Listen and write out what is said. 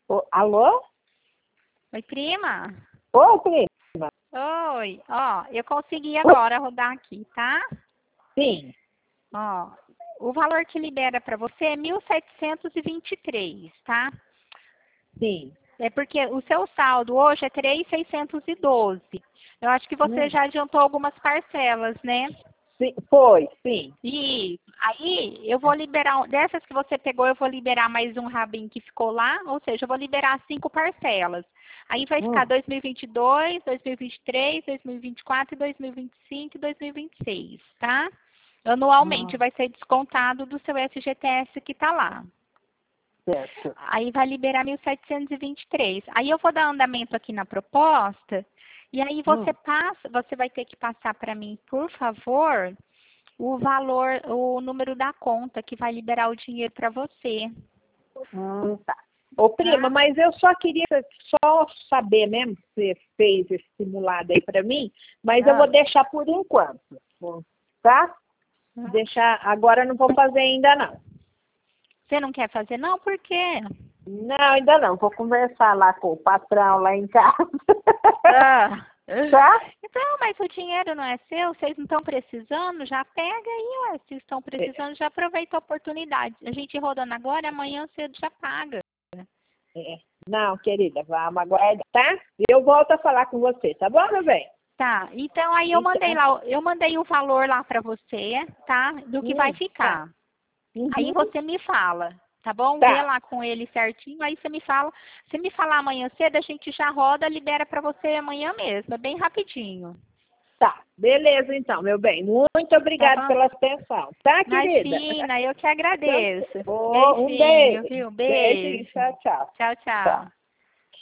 Alô? Oi, prima. Ô, prima. Oi, ó, eu consegui agora rodar aqui, tá? Sim, Ó, o valor que libera para você é 1.723, tá? sim. É porque o seu saldo hoje é 3.612. Eu acho que você Hum, já adiantou algumas parcelas, né? sim. Foi, sim. E aí eu vou liberar, dessas que você pegou, eu vou liberar mais um rabinho que ficou lá, ou seja, eu vou liberar 5 parcelas. Aí vai ficar Hum, 2022, 2023, 2024, 2025 e 2026, tá? Anualmente hum, vai ser descontado do seu FGTS que tá lá. certo. Aí vai liberar 1.723. Aí eu vou dar andamento aqui na proposta, e aí Hum, você vai ter que passar para mim, por favor, o valor, o número da conta que vai liberar o dinheiro para você, tá. Ô, prima, tá? mas eu só queria só saber mesmo se você fez esse simulado aí para mim, mas eu vou Ah, deixar por enquanto, tá? ah. Deixar, agora não vou fazer ainda não. Você não quer fazer? Não, por quê? Não, ainda não. Vou conversar lá com o patrão lá em casa. Ah. Tá? Então, mas o dinheiro não é seu, vocês não estão precisando, já pega aí, ué. Se estão precisando, já aproveita a oportunidade. A gente rodando agora, amanhã cedo já paga. É. Não, querida, vamos aguardar, tá? Eu volto a falar com você, tá bom, meu bem? Tá, então aí eu mandei Então, lá, eu mandei o valor lá para você, tá? Do que vai tá. ficar. Aí Uhum, você me fala, tá bom? Vê tá, lá com ele certinho, aí você me fala. Se me falar amanhã cedo, a gente já roda, libera para você amanhã mesmo, é bem rapidinho. tá. Beleza, então, meu bem. Muito Tá obrigada bom? pela atenção, tá, querida? Imagina, eu que Então, agradeço. um Beijinho, beijo. viu? Beijinho, Beijo. tchau, tchau. Tchau, Tchau. tchau.